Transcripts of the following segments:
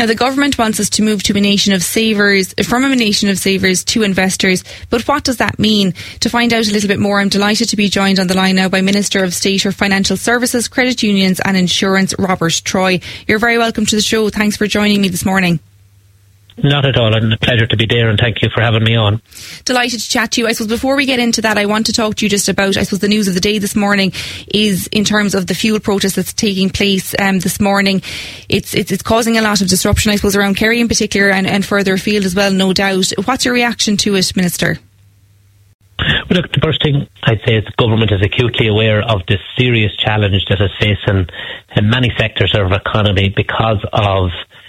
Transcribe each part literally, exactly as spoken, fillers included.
Now, the government wants us to move to a nation of savers, from a nation of savers to investors. But what does that mean? To find out a little bit more, I'm delighted to be joined on the line now by Minister of State for Financial Services, Credit Unions and Insurance, Robert Troy. You're very welcome to the show. Thanks for joining me this morning. Not at all. It's a pleasure to be there, and thank you for having me on. Delighted to chat to you. I suppose before we get into that, I want to talk to you just about, I suppose, the news of the day this morning is in terms of the fuel protest that's taking place um, this morning. It's, it's it's causing a lot of disruption, I suppose, around Kerry in particular and, and further afield as well, no doubt. What's your reaction to it, Minister? Well, look, the first thing I'd say is the government is acutely aware of the serious challenge that is facing in many sectors of our economy because of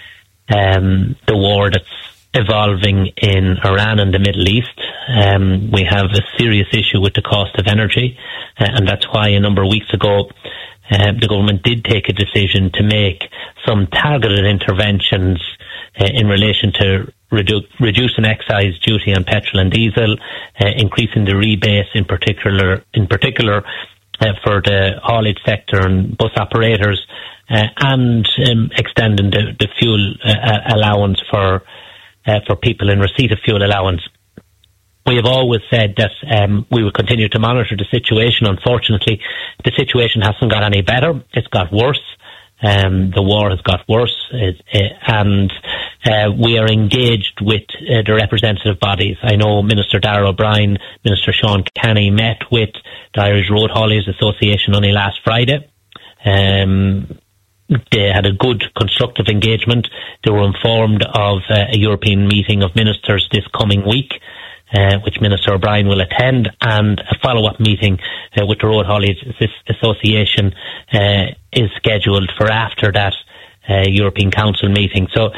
Um, the war that's evolving in Iran and the Middle East. Um, we have a serious issue with the cost of energy, uh, and that's why a number of weeks ago uh, the government did take a decision to make some targeted interventions uh, in relation to redu- reducing excise duty on petrol and diesel, uh, increasing the rebates in particular, in particular uh, for the haulage sector and bus operators, Uh, and um, extending the, the fuel uh, allowance for uh, for people in receipt of fuel allowance. We have always said that um, we will continue to monitor the situation. Unfortunately, the situation hasn't got any better. It's got worse. Um, the war has got worse, it, it, and uh, we are engaged with uh, the representative bodies. I know Minister Darragh O'Brien, Minister Sean Kenny met with the Irish Road Hauliers Association only last Friday. Um, They had a good constructive engagement. They were informed of uh, a European meeting of ministers this coming week, uh, which Minister O'Brien will attend, and a follow-up meeting uh, with the Road Hauliers Association uh, is scheduled for after that uh, European Council meeting. So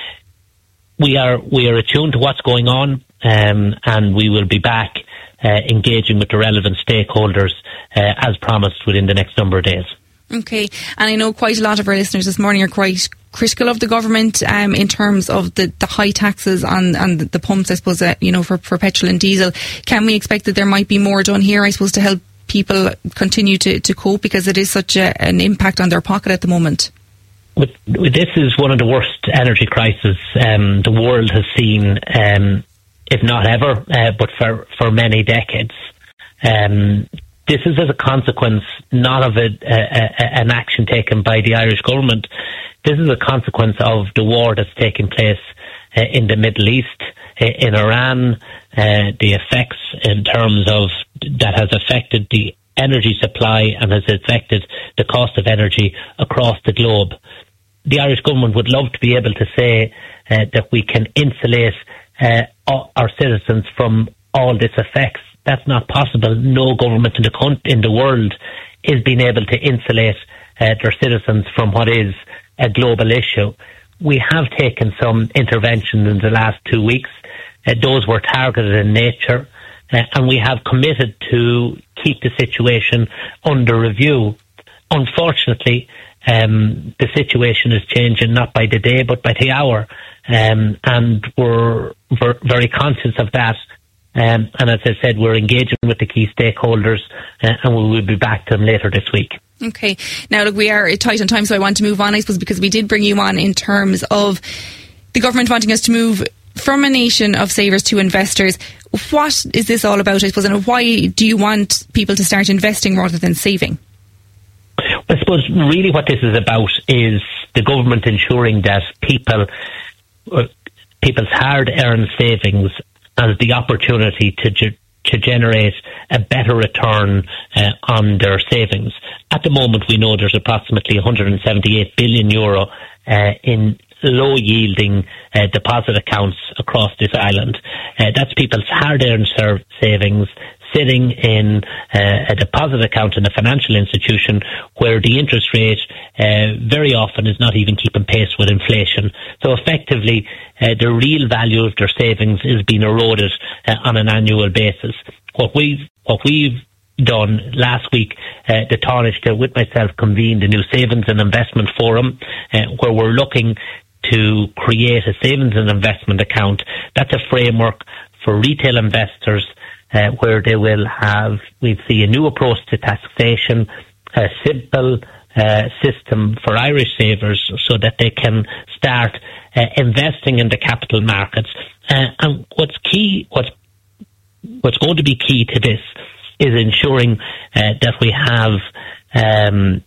we are we are attuned to what's going on, um, and we will be back uh, engaging with the relevant stakeholders uh, as promised within the next number of days. Okay, and I know quite a lot of our listeners this morning are quite critical of the government um, in terms of the, the high taxes on, on the, the pumps, I suppose, uh, you know, for, for petrol and diesel. Can we expect that there might be more done here, I suppose, to help people continue to, to cope, because it is such a, an impact on their pocket at the moment? With, with this is one of the worst energy crises um, the world has seen, um, if not ever, uh, but for, for many decades. Um This is as a consequence not of a, a, a, an action taken by the Irish government. This is a consequence of the war that's taking place uh, in the Middle East, uh, in Iran, uh, the effects in terms of that has affected the energy supply and has affected the cost of energy across the globe. The Irish government would love to be able to say uh, that we can insulate uh, our citizens from all this effects. That's not possible. No government in the country, in the world is being able to insulate uh, their citizens from what is a global issue. We have taken some interventions in the last two weeks. Uh, those were targeted in nature, uh, and we have committed to keep the situation under review. Unfortunately, um, the situation is changing not by the day but by the hour, um, and we're ver- very conscious of that. Um, and as I said, we're engaging with the key stakeholders, uh, and we will be back to them later this week. Okay. Now, look, we are tight on time, so I want to move on, I suppose, because we did bring you on in terms of the government wanting us to move from a nation of savers to investors. What is this all about, I suppose, and why do you want people to start investing rather than saving? I suppose really what this is about is the government ensuring that people, uh, people's hard-earned savings as the opportunity to ge- to generate a better return uh, on their savings. At the moment, we know there's approximately one hundred seventy-eight billion euro uh, in low-yielding uh, deposit accounts across this island. Uh, that's people's hard-earned serv- savings sitting in uh, a deposit account in a financial institution where the interest rate uh, very often is not even keeping pace with inflation. So effectively, uh, the real value of their savings is being eroded uh, on an annual basis. What we've, what we've done last week, uh, the Taoiseach with myself convened a new savings and investment forum uh, where we're looking to create a savings and investment account. That's a framework for retail investors uh, where they will have, we'd see a new approach to taxation, a simple uh, system for Irish savers so that they can start uh, investing in the capital markets. Uh, and what's key, what's, what's going to be key to this is ensuring uh, that we have um,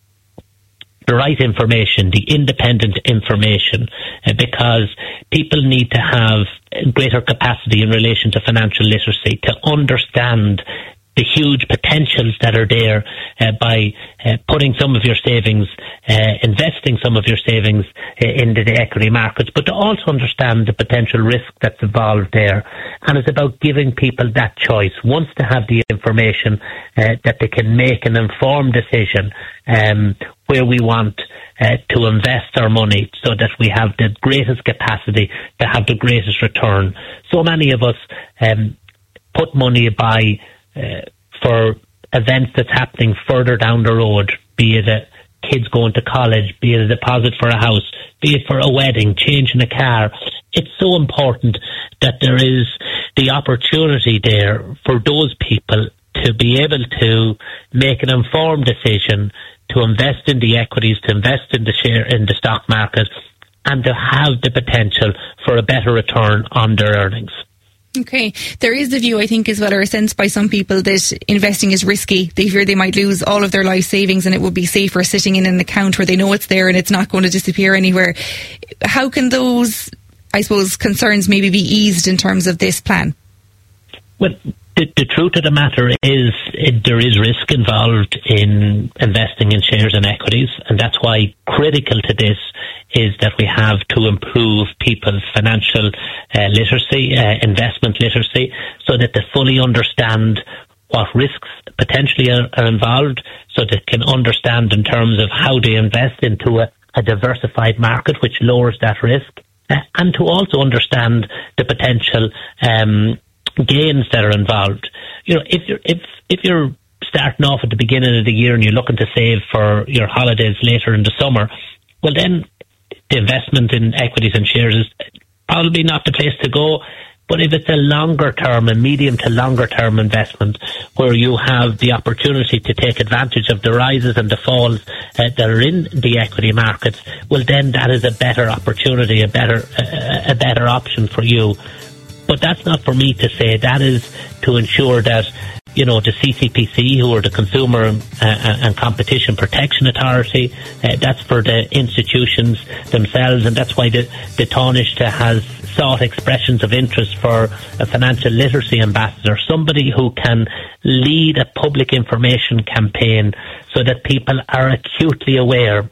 the right information, the independent information, uh, because people need to have greater capacity in relation to financial literacy to understand the huge potentials that are there uh, by uh, putting some of your savings, uh, investing some of your savings uh, into the equity markets, but to also understand the potential risk that's involved there. And it's about giving people that choice. Once they have the information, uh, that they can make an informed decision um, where we want uh, to invest our money so that we have the greatest capacity to have the greatest return. So many of us um, put money by Uh, for events that's happening further down the road, be it a kids going to college, be it a deposit for a house, be it for a wedding, changing a car. It's so important that there is the opportunity there for those people to be able to make an informed decision to invest in the equities, to invest in the share in the stock market, and to have the potential for a better return on their earnings. Okay. There is the view, I think, as well, or a sense by some people that investing is risky. They fear they might lose all of their life savings and it would be safer sitting in an account where they know it's there and it's not going to disappear anywhere. How can those, I suppose, concerns maybe be eased in terms of this plan? Well, the, the truth of the matter is it, there is risk involved in investing in shares and equities, and that's why critical to this is that we have to improve people's financial uh, literacy, uh, investment literacy, so that they fully understand what risks potentially are, are involved, so they can understand in terms of how they invest into a, a diversified market, which lowers that risk, uh, and to also understand the potential um, gains that are involved. You know, if you're if if you're starting off at the beginning of the year and you're looking to save for your holidays later in the summer, well then the investment in equities and shares is probably not the place to go. But if it's a longer term, a medium to longer term investment where you have the opportunity to take advantage of the rises and the falls uh, that are in the equity markets, well then that is a better opportunity, a better uh, a better option for you. But that's not for me to say. That is to ensure that, you know, the C C P C, who are the Consumer uh, and Competition Protection Authority, uh, that's for the institutions themselves, and that's why the, the Taoiseach has sought expressions of interest for a financial literacy ambassador, somebody who can lead a public information campaign so that people are acutely aware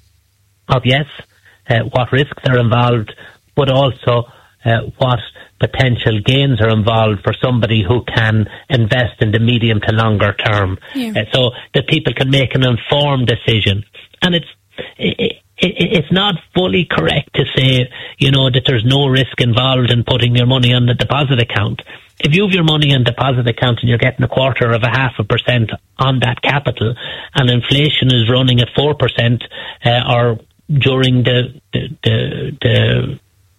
of, yes, uh, what risks are involved, but also uh, what potential gains are involved for somebody who can invest in the medium to longer term, yeah. uh, so that people can make an informed decision. And it's it, it, it's not fully correct to say, you know, that there's no risk involved in putting your money on the deposit account. If you have your money in deposit account and you're getting a quarter of a half a percent on that capital, and inflation is running at four percent, uh, or during the the the, the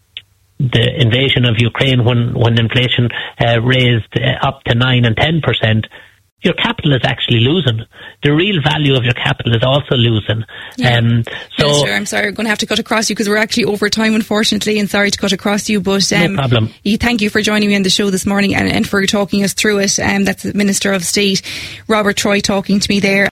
the invasion of Ukraine, when, when inflation uh, raised uh, up to nine and ten percent, your capital is actually losing. The real value of your capital is also losing. Yeah. Um, so, Minister, I'm sorry, I'm going to have to cut across you because we're actually over time, unfortunately, and sorry to cut across you. But um, no problem. Thank you for joining me on the show this morning and, and for talking us through it. Um, that's the Minister of State, Robert Troy, talking to me there.